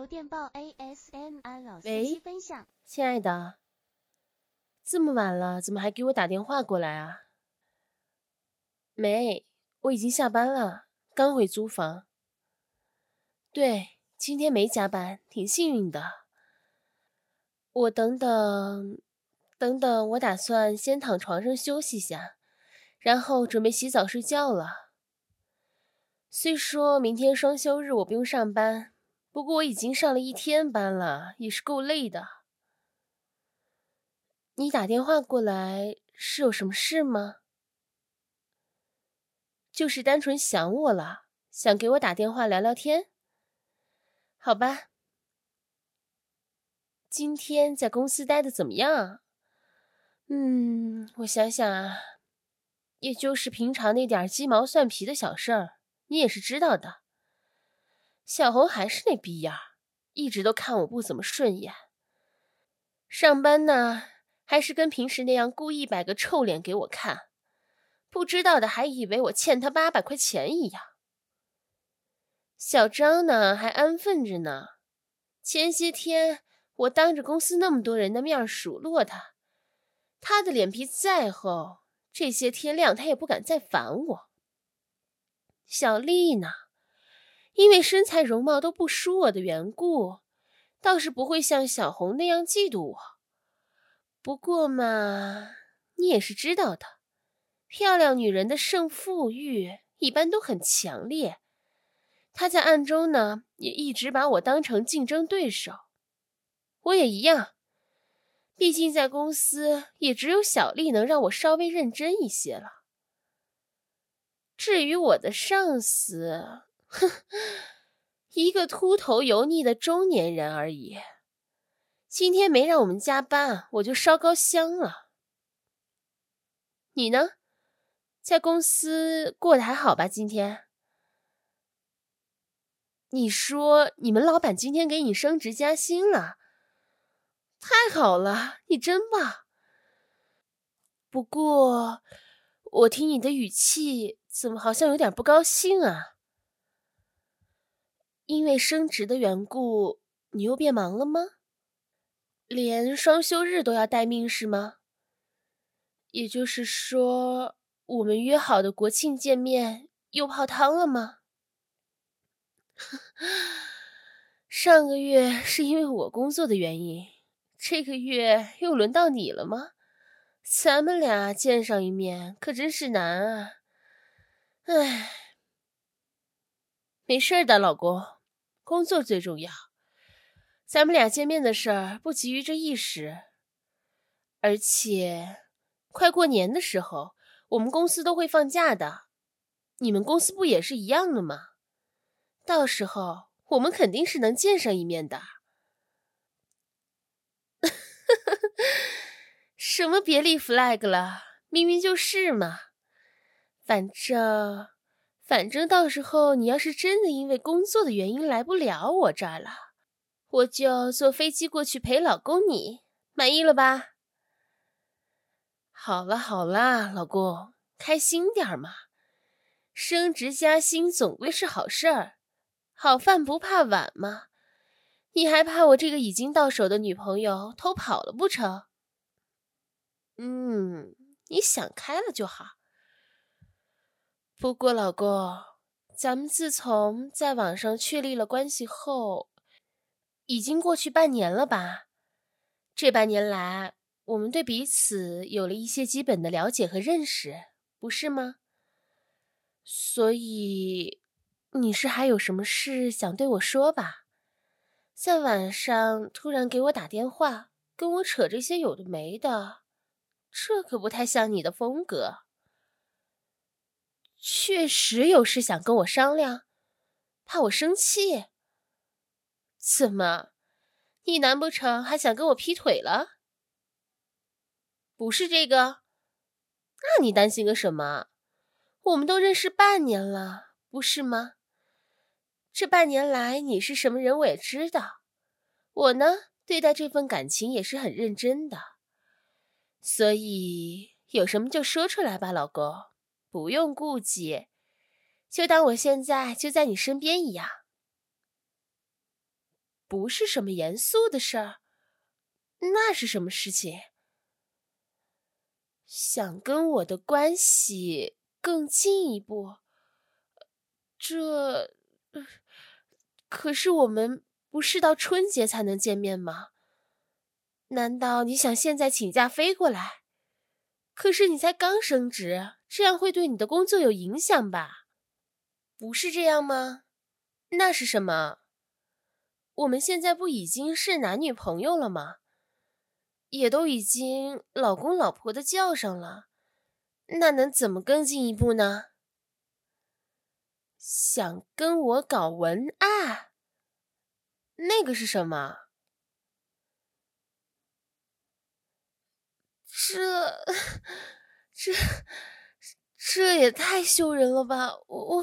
电报 ASMR 老司喂机分享。 亲爱的，这么晚了，怎么还给我打电话过来啊？没，我已经下班了，刚回租房。对，今天没加班，挺幸运的。我等等，我打算先躺床上休息下，然后准备洗澡睡觉了。虽说明天双休日我不用上班，不过我已经上了一天班了，也是够累的。你打电话过来是有什么事吗？就是单纯想我了，想给我打电话聊聊天。好吧。今天在公司待的怎么样？我想想啊，也就是平常那点鸡毛蒜皮的小事儿，你也是知道的。小红还是那逼样，一直都看我不怎么顺眼。上班呢，还是跟平时那样故意摆个臭脸给我看，不知道的还以为我欠他800块钱一样。小张呢，还安分着呢。前些天我当着公司那么多人的面数落他，他的脸皮再厚，这些天亮他也不敢再烦我。小丽呢，因为身材容貌都不输我的缘故，倒是不会像小红那样嫉妒我。不过嘛，你也是知道的，漂亮女人的胜负欲一般都很强烈。她在暗中呢，也一直把我当成竞争对手。我也一样，毕竟在公司也只有小丽能让我稍微认真一些了。至于我的上司，一个秃头油腻的中年人而已。今天没让我们加班，我就烧高香了。你呢？在公司过得还好吧？今天？你说你们老板今天给你升职加薪了？太好了，你真棒。不过，我听你的语气，怎么好像有点不高兴啊？因为升职的缘故，你又变忙了吗？连双休日都要待命是吗？也就是说，我们约好的国庆见面又泡汤了吗？上个月是因为我工作的原因，这个月又轮到你了吗？咱们俩见上一面可真是难啊。唉，没事的，老公，工作最重要。咱们俩见面的事儿不急于这一时，而且快过年的时候，我们公司都会放假的。你们公司不也是一样的吗？到时候我们肯定是能见上一面的。什么别立 flag 了，明明就是嘛。反正到时候你要是真的因为工作的原因来不了我这儿了，我就坐飞机过去陪老公你，满意了吧？好啦，老公，开心点嘛。升职加薪总归是好事儿，好饭不怕晚嘛。你还怕我这个已经到手的女朋友偷跑了不成？你想开了就好。不过老公，咱们自从在网上确立了关系后，已经过去半年了吧？这半年来，我们对彼此有了一些基本的了解和认识，不是吗？所以，你是还有什么事想对我说吧？在晚上突然给我打电话，跟我扯这些有的没的，这可不太像你的风格。确实有事想跟我商量，怕我生气。怎么，你难不成还想跟我劈腿了？不是这个？那你担心个什么？我们都认识半年了，不是吗？这半年来你是什么人我也知道，我呢，对待这份感情也是很认真的。所以有什么就说出来吧，老公，不用顾忌，就当我现在就在你身边一样。 不是什么严肃的事儿，那是什么事情？想跟我的关系更进一步，可是我们不是到春节才能见面吗？难道你想现在请假飞过来？可是你才刚升职，这样会对你的工作有影响吧？不是这样吗？那是什么？我们现在不已经是男女朋友了吗？也都已经老公老婆的叫上了，那能怎么更进一步呢？想跟我搞文案？那个是什么？这这也太羞人了吧！我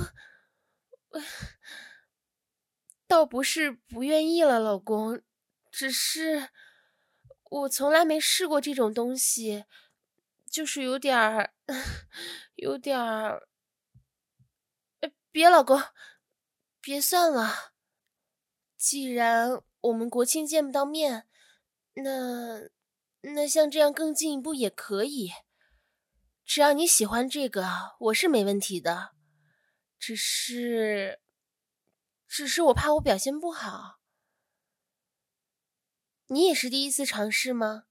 倒不是不愿意了，老公，只是我从来没试过这种东西，就是有点儿。别，老公，别算了。既然我们国庆见不到面，那像这样更进一步也可以。只要你喜欢这个，我是没问题的。只是我怕我表现不好。你也是第一次尝试吗？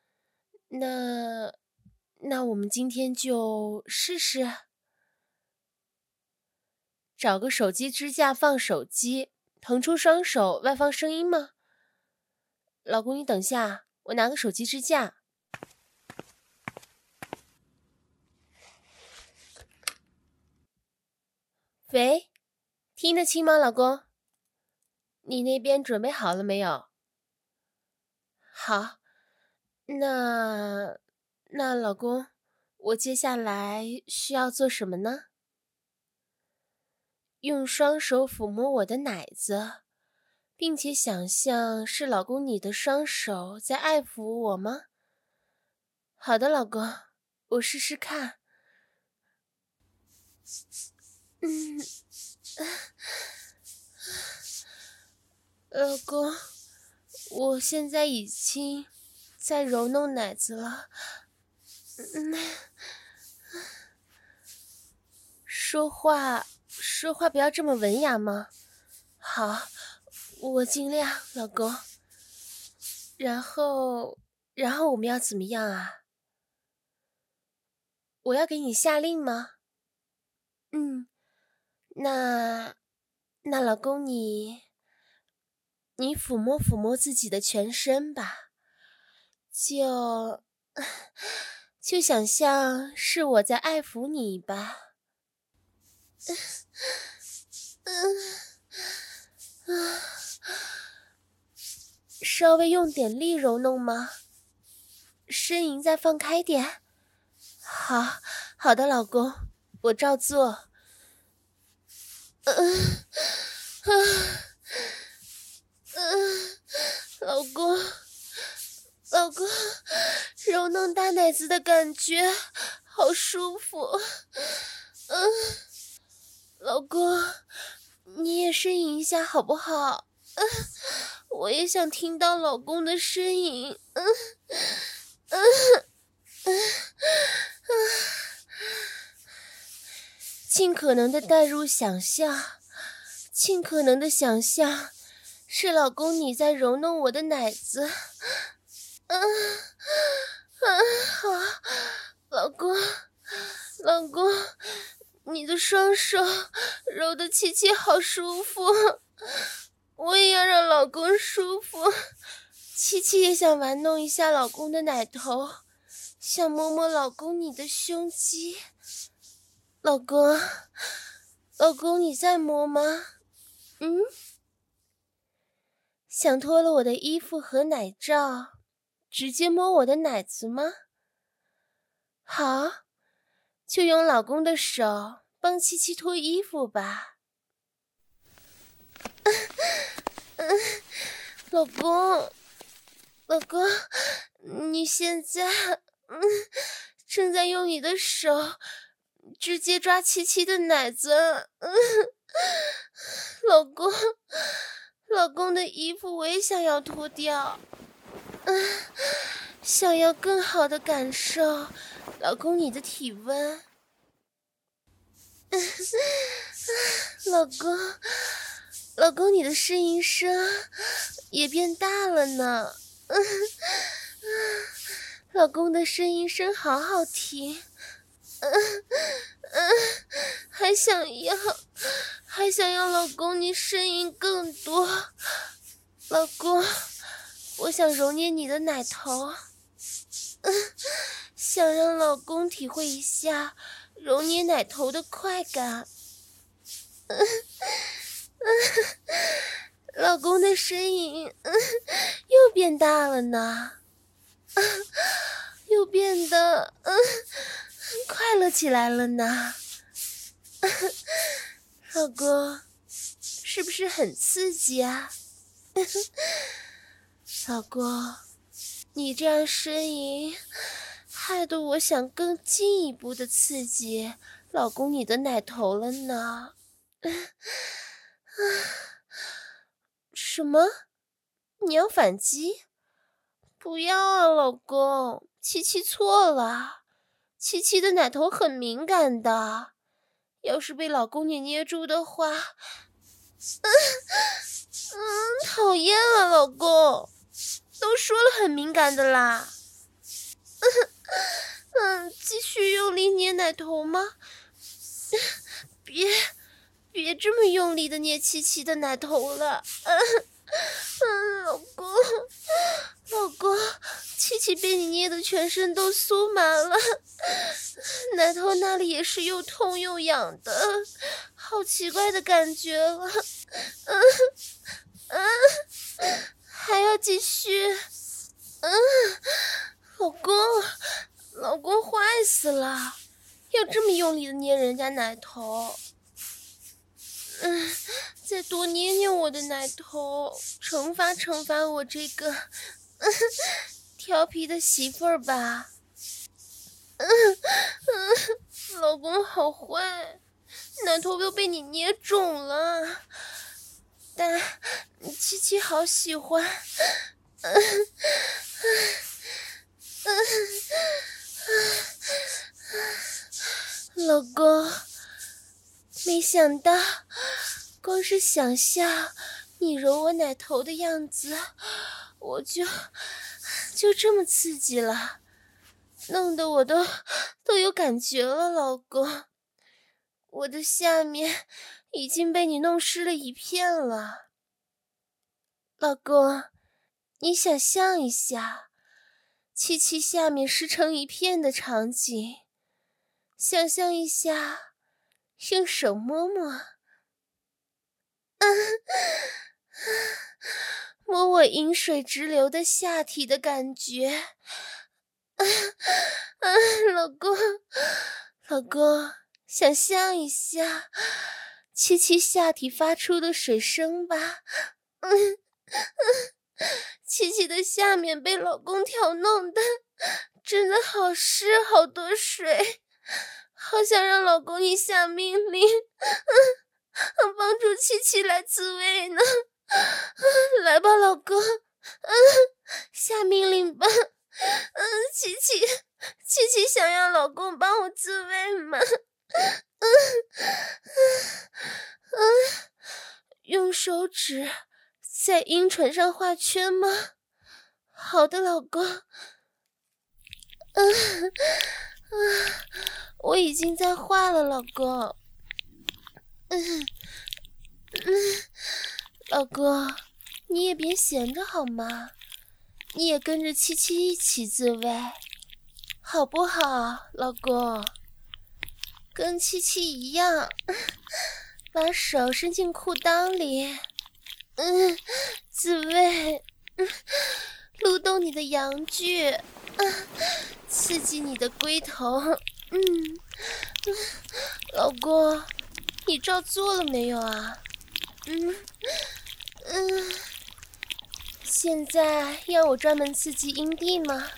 那我们今天就试试。找个手机支架放手机，腾出双手外放声音吗？老公，你等下，我拿个手机支架。喂，听得清吗，老公？你那边准备好了没有？好，那老公，我接下来需要做什么呢？用双手抚摸我的奶子，并且想象是老公你的双手在爱抚我吗？好的，老公，我试试看。老公，我现在已经在揉弄奶子了。说话不要这么文雅吗？好，我尽量，老公。然后我们要怎么样啊？我要给你下令吗？那老公你抚摸抚摸自己的全身吧，就想象是我在爱抚你吧。稍微用点力揉弄吗？呻吟再放开点。好的，老公，我照做。老公，揉弄大奶子的感觉好舒服。老公，你也呻吟一下好不好？我也想听到老公的呻吟。尽可能的带入想象，尽可能的想象是老公你在揉弄我的奶子。好，老公，你的双手揉得七七好舒服，我也要让老公舒服。七七也想玩弄一下老公的奶头，想摸摸老公你的胸肌。老公你在摸吗？想脱了我的衣服和奶罩，直接摸我的奶子吗？好，就用老公的手帮七七脱衣服吧。老公，你现在正在用你的手直接抓七七的奶子。 老公的衣服我也想要脱掉，想要更好的感受老公你的体温。老公你的呻吟声也变大了呢。老公的呻吟声好好听。还想要老公你呻吟更多。老公，我想揉捏你的奶头，想让老公体会一下揉捏奶头的快感。老公的呻吟又变大了呢，又变得快乐起来了呢。老公，是不是很刺激啊？老公，你这样呻吟，害得我想更进一步的刺激老公你的奶头了呢。什么？你要反击？不要啊，老公，七七错了。七七的奶头很敏感的，要是被老公你捏住的话，讨厌啊，老公，都说了很敏感的啦。继续用力捏奶头吗？别这么用力的捏七七的奶头了。老公，七七被你捏的全身都酥麻了，奶头那里也是又痛又痒的，好奇怪的感觉了。还要继续。老公坏死了，要这么用力的捏人家奶头。再多捏捏我的奶头，惩罚我这个调皮的媳妇儿吧。老公好坏，奶头又被你捏肿了，但七七好喜欢。老公，没想到光是想象你揉我奶头的样子，我就这么刺激了，弄得我都有感觉了。老公，我的下面已经被你弄湿了一片了。老公，你想象一下七七下面湿成一片的场景，想象一下用手摸摸，摸我饮水直流的下体的感觉。老公，想象一下七七下体发出的水声吧。七七的下面被老公挑弄的真的好湿，好多水，好想让老公你下命令，帮助七七来自慰呢。来吧，老公，下命令吧。七七想要老公帮我自慰吗？用手指在阴唇上画圈吗？好的，老公。我已经在画了，老公。老公，你也别闲着好吗？你也跟着七七一起自慰，好不好，老公？跟七七一样，把手伸进裤裆里，自慰，撸动你的阳具，刺激你的龟头。老公，你照做了没有啊？现在要我专门刺激阴蒂吗？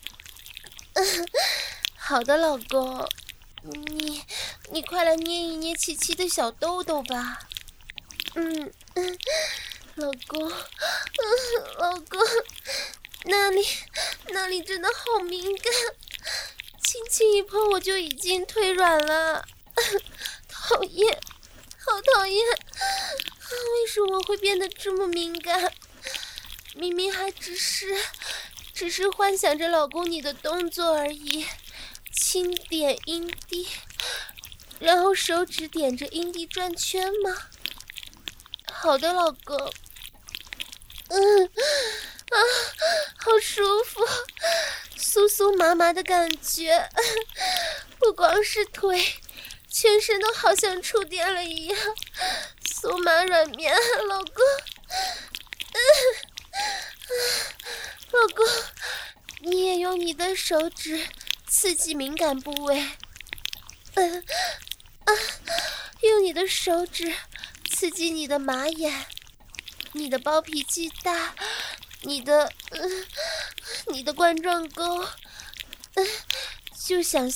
好的，老公，你快来捏一捏七七的小豆豆吧。 老公，老公，那里真的好敏感，轻轻一碰我就已经腿软了，讨厌，好讨厌，为什么会变得这么敏感？明明还只是幻想着老公你的动作而已，轻点阴蒂，然后手指点着阴蒂转圈吗？好的，老公。好舒服，酥酥麻麻的感觉，不光是腿，全身都好像触电了一样，酥麻软绵，老公。老公，你也用你的手指刺激敏感部位，用你的手指刺激你的马眼，你的包皮肌大，你的冠状沟，就像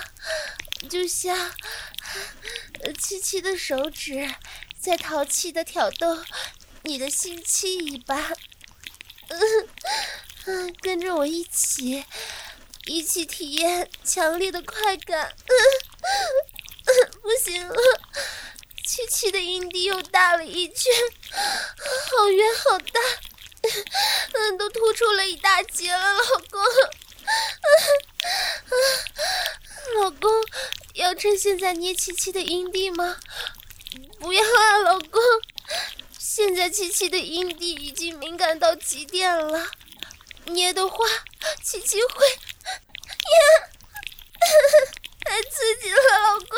七七的手指在淘气地挑逗你的性器一般。跟着我一起体验强烈的快感。不行了，七七的阴蒂又大了一圈，好圆好大，都凸出了一大截了，老公。老公，要趁现在捏七七的阴蒂吗？不要啊，老公，现在七七的阴蒂已经敏感到极点了，捏的话七七会太刺激了，老公，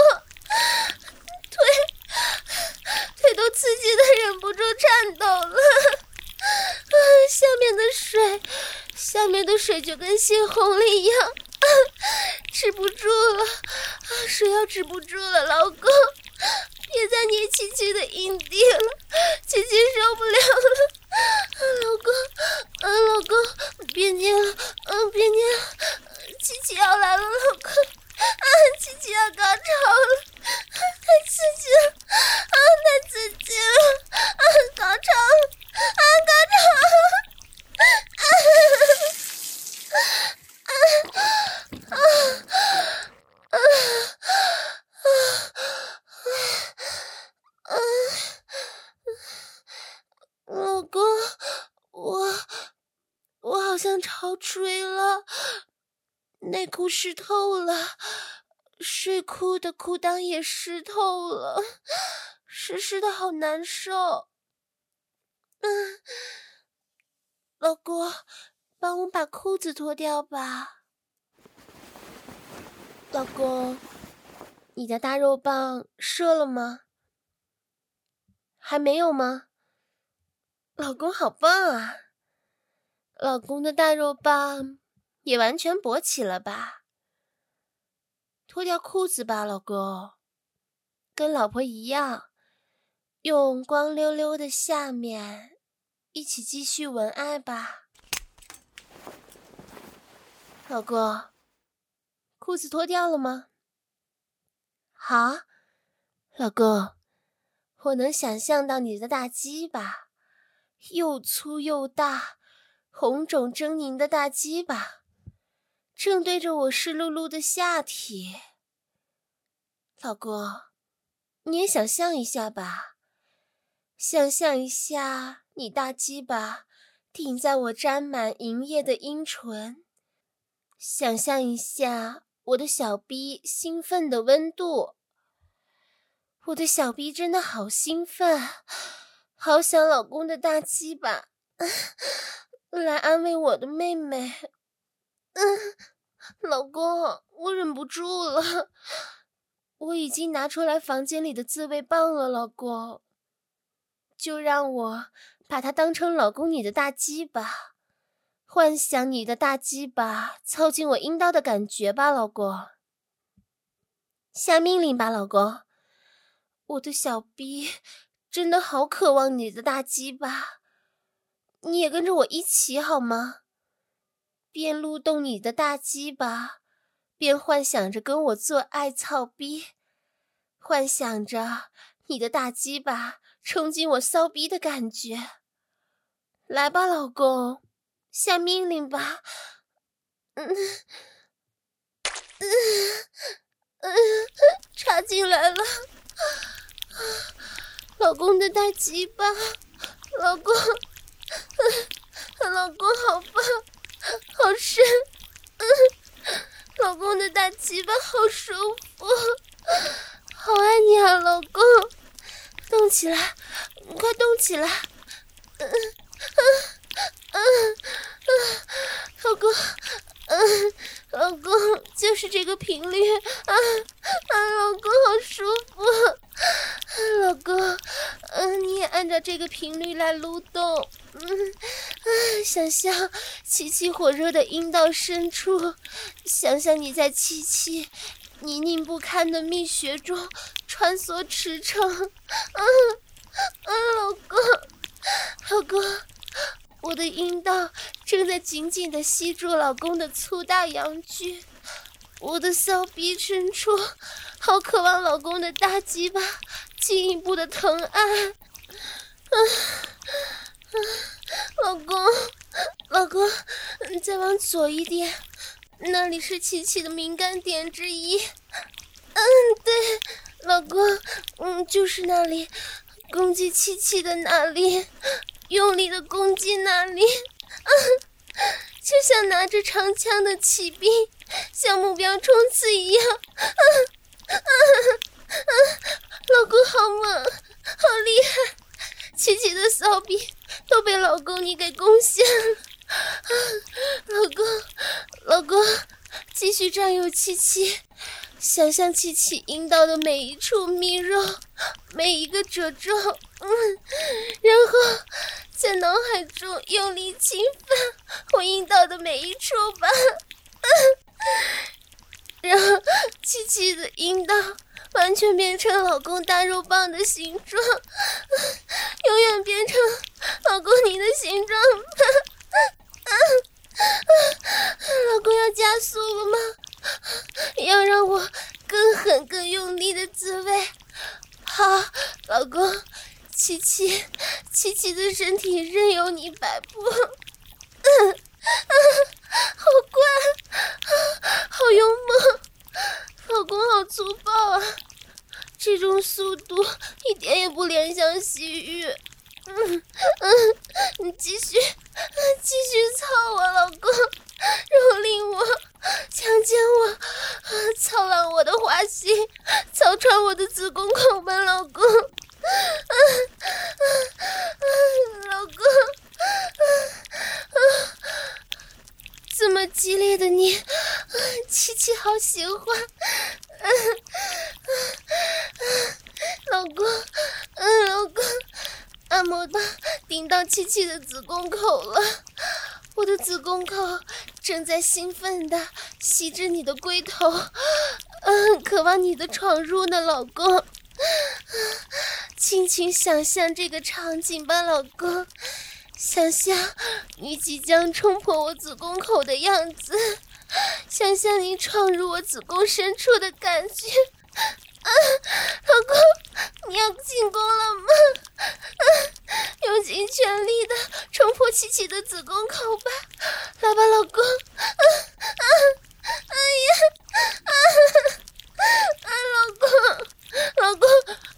腿都刺激的忍不住颤抖了。下面的水就跟泄洪了一样，止不住了，水要止不住了，老公，别再捏七七的阴蒂了，七七受不了了。老公，别捏了，别捏了，七七要来了，老公，七七要高潮了，太刺激了，太刺激了，高潮了，高潮了。老公，我好像潮吹了，内裤湿透了，睡裤的裤裆也湿透了，湿的好难受。老公，帮我把裤子脱掉吧。老公，你的大肉棒射了吗？还没有吗？老公好棒啊！老公的大肉棒也完全勃起了吧？脱掉裤子吧，老公，跟老婆一样，用光溜溜的下面一起继续文爱吧。老公，裤子脱掉了吗？好，老公，我能想象到你的大鸡巴，又粗又大，红肿狰狞的大鸡巴，正对着我湿漉漉的下体。老公，你也想象一下吧，想象一下你大鸡巴顶在我沾满银液的阴唇，想象一下我的小逼兴奋的温度。我的小逼真的好兴奋，好想老公的大鸡巴来安慰我的妹妹。老公，我忍不住了，我已经拿出来房间里的自慰棒了，老公，就让我把它当成老公你的大鸡巴，幻想你的大鸡巴操进我阴道的感觉吧，老公。下命令吧，老公，我的小逼真的好渴望你的大鸡巴，你也跟着我一起好吗？边撸动你的大鸡巴，边幻想着跟我做爱操逼，幻想着你的大鸡巴冲进我骚逼的感觉。 来吧，老公，下命令吧。插进来了，老公的大鸡巴，老公，老公好棒，好深，老公的大鸡巴好舒服，好爱你啊，老公，动起来，快动起来，老公，老公，就是这个频率老公好舒服，老公，你也按照这个频率来撸动，想象七七火热的阴道深处，想象你在七七泥泞不堪的蜜穴中穿梭驰骋，老公，老公。我的阴道正在紧紧地吸住老公的粗大阳具，我的骚逼深处好渴望老公的大鸡巴进一步的疼爱。老公，老公，再往左一点，那里是七七的敏感点之一。对，老公，就是那里，攻击七七的那里。用力的攻击那里，就像拿着长枪的骑兵向目标冲刺一样。老公好猛，好厉害，七七的骚逼都被老公你给攻陷了。老公，继续占有七七，想象七七阴道的每一处蜜肉，每一个褶皱，然后在脑海中用力侵犯我阴道的每一处吧，让七七的阴道完全变成老公大肉棒的形状，永远变成老公你的形状。老公要加速了吗？要让我更狠更用力的滋味。好，老公，七七的身体任由你摆布。好乖，好勇猛，老公好粗暴啊，这种速度一点也不怜香惜玉。你继续操我，老公，蹂躏我，强奸我，操烂我的花心，操穿我的子宫口吧，老公，老公，这么激烈的你，七七好喜欢，老公，老公。按摩棒顶到七七的子宫口了，我的子宫口正在兴奋地吸着你的龟头，渴望你的闯入呢，老公。轻轻想象这个场景吧，老公，想象你即将冲破我子宫口的样子，想象你闯入我子宫深处的感觉。老公，你要进攻了吗？用尽全力的冲破七七的子宫口吧，来吧，老公！哎呀，老公，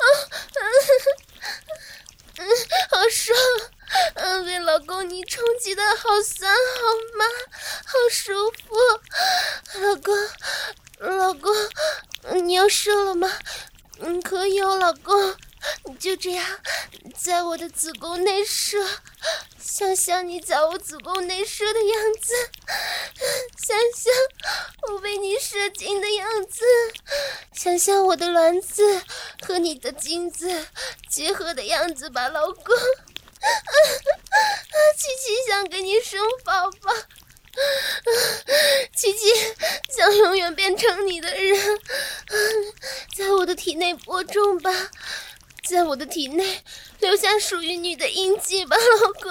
好爽！被老公你冲击的好酸好麻，好舒服，老公，你要射了吗？可以哦，老公，就这样在我的子宫内射，想象你在我子宫内射的样子，想象我被你射精的样子，想象我的卵子和你的精子结合的样子吧，老公。七七想给你生宝宝，七七想永远变成你的人，在我的体内播种吧，在我的体内留下属于你的印记吧，老公。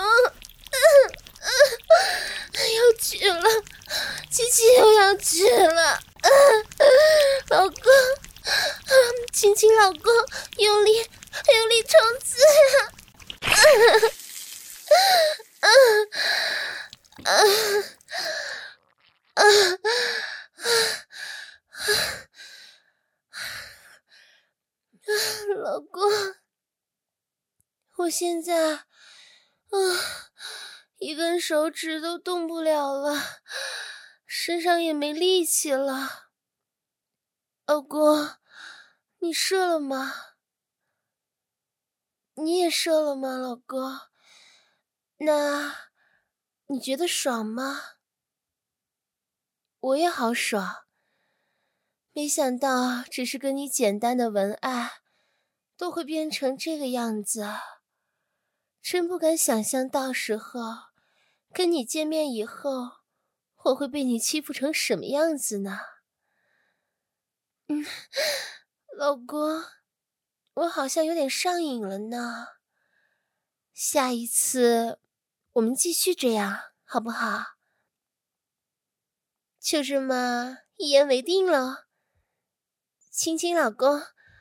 要去了，七七又要去了，老公，亲老公，用力冲刺呀！ 老公，我现在一根手指都动不了了，身上也没力气了。老公，你射了吗？你也射了吗，老公？那你觉得爽吗？我也好爽，没想到只是跟你简单的文爱都会变成这个样子，真不敢想象到时候跟你见面以后我会被你欺负成什么样子呢？老公，我好像有点上瘾了呢。下一次我们继续这样好不好？就这么一言为定了。亲亲老公，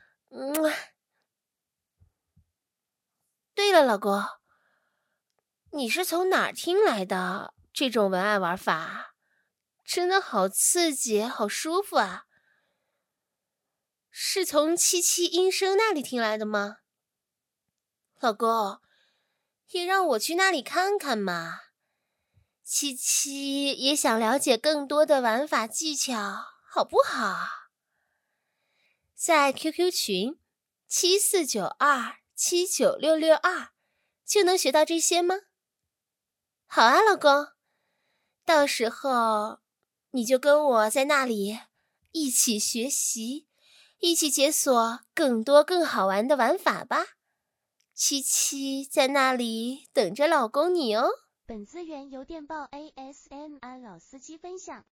对了，老公，你是从哪儿听来的这种文爱玩法？真的好刺激，好舒服啊！是从七七音声那里听来的吗？老公，也让我去那里看看嘛。七七也想了解更多的玩法技巧，好不好？在 QQ 群7492796662就能学到这些吗？好啊，老公，到时候你就跟我在那里一起学习，一起解锁更多更好玩的玩法吧。七七在那里等着老公你哦。 本资源由电报 ASMR 老司机分享。